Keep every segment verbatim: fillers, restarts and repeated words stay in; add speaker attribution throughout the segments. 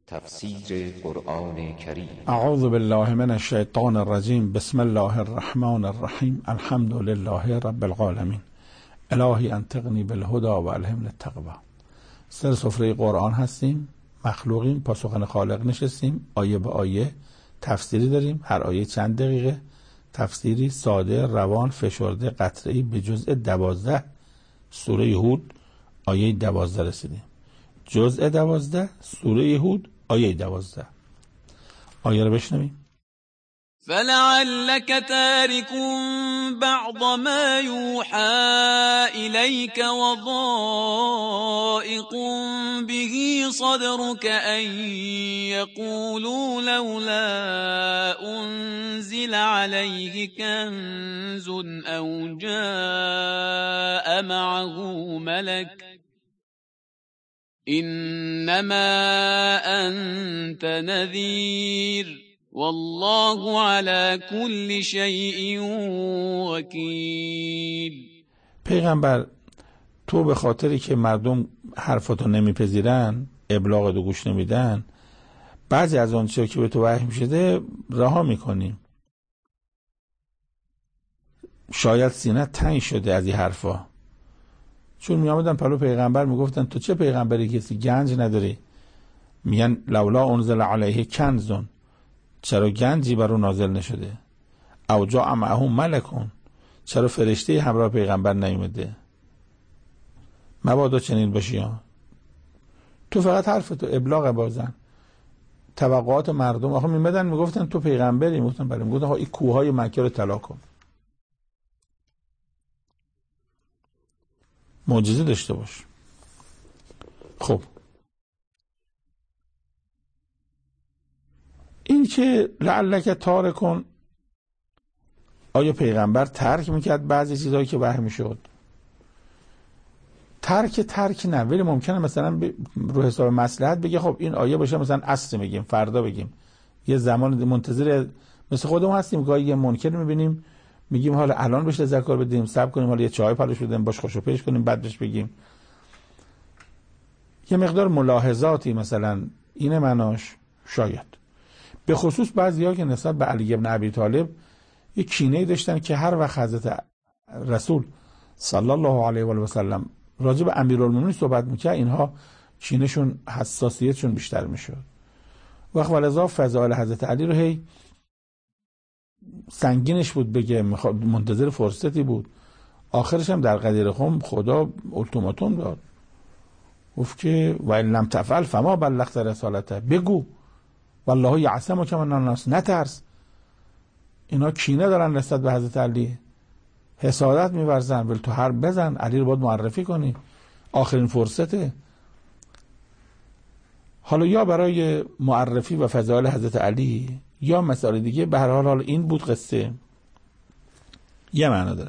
Speaker 1: تفسیر قرآن کریم.
Speaker 2: اعوذ بالله من الشیطان الرجیم. بسم الله الرحمن الرحیم. الحمد لله رب العالمین. الهی انطقنی بالهدى و الهمنی التقوی. سر سفره قرآن هستیم، مخلوقیم، با سخن خالق نشستیم، آیه به آیه تفسیری داریم. هر آیه چند دقیقه تفسیری ساده، روان، فشرده، قطعی به جزء دوازده سوره هود آیه دوازده رسیدیم. جزء دوازده سوره هود آیه دوازده. آیه رو بشنویم.
Speaker 3: فلعلك تارك بعض ما يوحى إليك وضائق به صدرك أن يقولوا لولا أنزل عليه كنز أو جاء معه ملك إنما أنت نذير والله على كل شيء وكيل.
Speaker 2: پیغمبر، تو به خاطری که مردم حرفاتو نمیپذیرن، ابلاغتو گوش نمیدن، بعضی از آن چیزا که به تو وحی میشده رها میکنی. شاید سینه تنگ شده از این حرفا، چون می آمدن پلو پیغمبر میگفتن تو چه پیغمبری کسی گنج نداری؟ میگن لولا انزل علیه کنزون، چرا گنجی بر او نازل نشده؟ او جاء معه ملکون، چرا فرشته همراه پیغمبر نیومده؟ مبادا چنین باشی ها. تو فقط حرف تو ابلاغ بازن توقعات مردم. آخه میمدن میگفتن تو پیغمبری، میگفتن بله. میگفتن این کوههای مکه رو طلا کن، معجزه داشته باش. خب این که لعلک تارکون، آیا پیغمبر ترک میکرد بعضی چیزهایی که وحی میشد؟ ترک ترک نه، ولی ممکنه مثلا رو حساب مصلحت بگه خب این آیه باشه مثلا عصر میگیم، فردا بگیم، یه زمان منتظر. مثل خودمون هستیم گاهی یه منکر میبینیم میگیم حالا الان بهش تذکر بدیم، صبر کنیم، حالا یه چای پالش بدیم، باش خوشو پیش کنیم، بعد بهش بگیم. یه مقدار ملاحظاتی مثلا اینه معناش. شاید به خصوص بعضیا که نسبت به علی ابن ابی طالب یه کینه‌ای داشتن که هر وقت حضرت رسول صلی الله علیه و آله و سلم راجع به امیرالمومنین صحبت میکرد، اینها کینه‌شون، حساسیتشون بیشتر میشد. وقت ولذا فضائل حضرت علی رو هی سنگینش بود بگه، منتظر فرصتی بود. آخرش هم در قدیر خم خدا التیماتوم داد، گفت که و ان لم تفعل فما بلغت رسالته، بگو والله یعصمک من الناس، نترس. اینا کینه دارن نسبت به حضرت علی، حسادت می‌ورزن، ولی تو حرف بزن، علی رو باید معرفی کنی، آخرین فرصته. حالا یا برای معرفی و فضائل حضرت علی یا مسائل دیگه، به هر حال حال این بود قصه. یه معنا داره.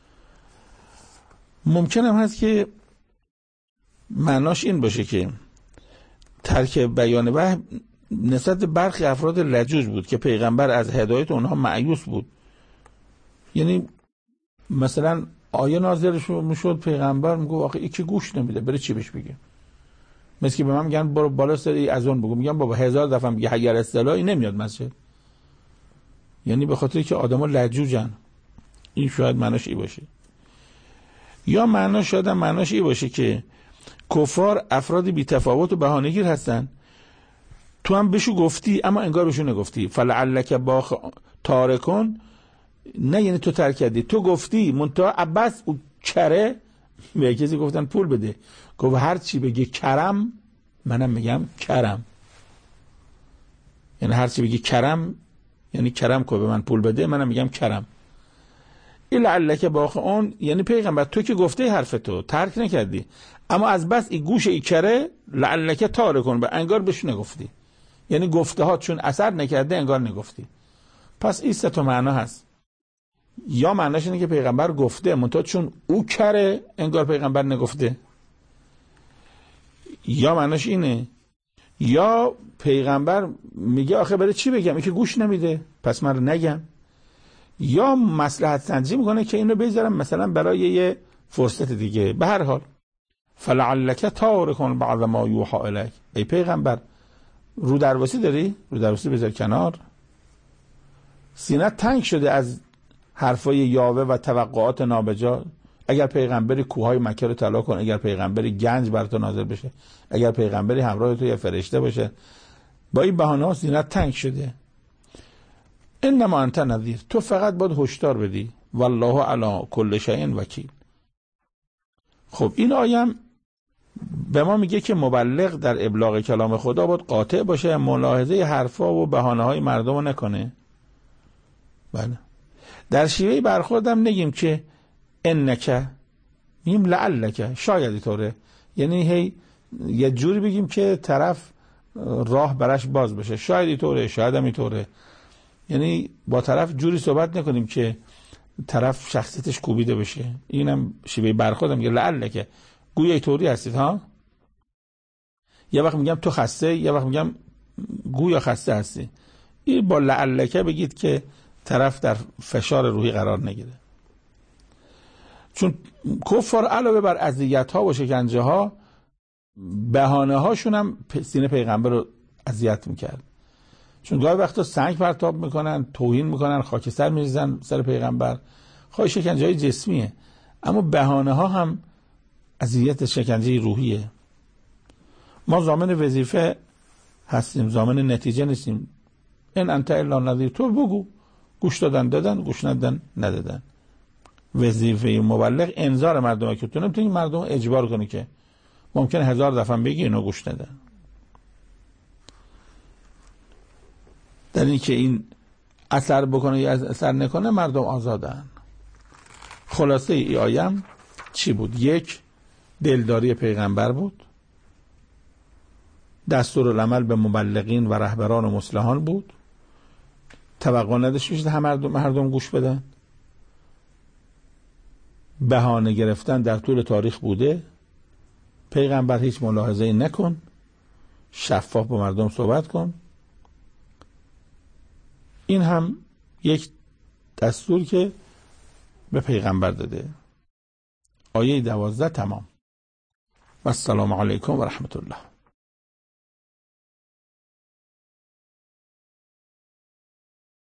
Speaker 2: ممکن هم هست که معناش این باشه که ترک بیان وحی نسبت برخی افراد لجوج بود که پیغمبر از هدایت اونها مایوس بود. یعنی مثلا آیه نازل میشد، پیغمبر میگه آخه این که گوش نمیده، بره چی بهش بگه؟ مثل که به من میگن برو بالا سری از اون بگو، میگم بابا هزار دفعه میگه اگر اصطلاحی نمیاد مسجد. یعنی به خاطر که آدما لجوجن. این شاید معناش ای باشه. یا معناش شاید معناش ای باشه که کفار افراد بی تفاوت و بهانه‌گیر هستن، تو هم بهشو گفتی اما انگار بهشو نگفتی. فلعلک باخ تارکون، نه یعنی تو ترک کردی، تو گفتی منتها عباس او کره. به کسی گفتن پول بده، گفت هر چی بگی کرم منم میگم کرم. یعنی هر چی بگی کرم یعنی کرم کو، به من پول بده منم میگم کرم. این لعلک باخ اون یعنی پیغمبر تو که گفته حرف تو ترک نکردی، اما از بس این گوش ای کره لعلک تارکون، به انگار بهش نگفتی. یعنی گفته ها چون اثر نکرده انگار نگفتی. پس این سه تا معنا هست. یا معناش اینه که پیغمبر گفته منتها چون او کره انگار پیغمبر نگفته. یا معناش اینه، یا پیغمبر میگه آخه برای چی بگم، این که گوش نمیده پس من نگم. یا مصلحت سنجی میکنه که اینو بذارم مثلا برای یه فرصت دیگه. به هر حال فلعلک تارکون بعض ما یوحی الیک، ای پیغمبر رو درواسی داری؟ رو درواسی بذار کنار. سینت تنگ شده از حرفای یاوه و توقعات نابجا. اگر پیغمبری کوههای مکه رو طلا کن، اگر پیغمبری گنج بر تو نازل بشه، اگر پیغمبری همراه تو یه فرشته باشه، با این بهانه‌ها سینت تنگ شده. انما انت نذیر، تو فقط باید هشدار بدی. والله علی کل شیء وکیل. خب این آیه به ما میگه که مبلغ در ابلاغ کلام خدا باید قاطع باشه، ملاحظه حرفا و بهانه‌های مردم رو نکنه. بله. در شیوه برخوردم نگیم که انک، میگیم لعلک، شاید اینطوره. یعنی هی یه جوری بگیم که طرف راه برش باز بشه. شاید اینطوره، شاید هم اینطوره. یعنی با طرف جوری صحبت نکنیم که طرف شخصیتش کوبیده بشه. اینم شیوه برخوردم که لعلک، گویا اینطوری هستید ها. یه وقت میگم تو خسته، یه وقت میگم گویا خسته هستی. این با لعلک بگید که طرف در فشار روحی قرار نگیره. چون کفار علاوه بر اذیت ها و شکنجه ها، بهانه هاشون هم سینه پیغمبر رو اذیت میکرد. چون گاهی وقتا سنگ پرتاب میکنن، توهین میکنن، خاکستر میریزن سر پیغمبر. خواهی شکنجه های جسمیه، اما بهانه ها هم اذیت، شکنجه روحیه. ما ضامن وظیفه هستیم، ضامن نتیجه نیستیم. ان انت الا نذیر، تو بگو. گوش دادن دادن، گوش ندادن ندادن. وظیفه مبلغ انذار مردمه که تو نمیتونی مردم اجبار کنی که ممکنه هزار دفعه بگی اینو گوش ندن. در این که این اثر بکنه یا اثر نکنه، مردم آزادن. خلاصه ای آیم چی بود؟ یک، دلداری پیغمبر بود. دستورالعمل به مبلغین و رهبران و مصلحان بود. توقع نداشته باشید همه مردم, مردم گوش بدن. بهانه گرفتن در طول تاریخ بوده. پیغمبر هیچ ملاحظه‌ای نکن، شفاف با مردم صحبت کن. این هم یک دستور که به پیغمبر داده. آیه دوازده تمام. و السلام علیکم و رحمت الله.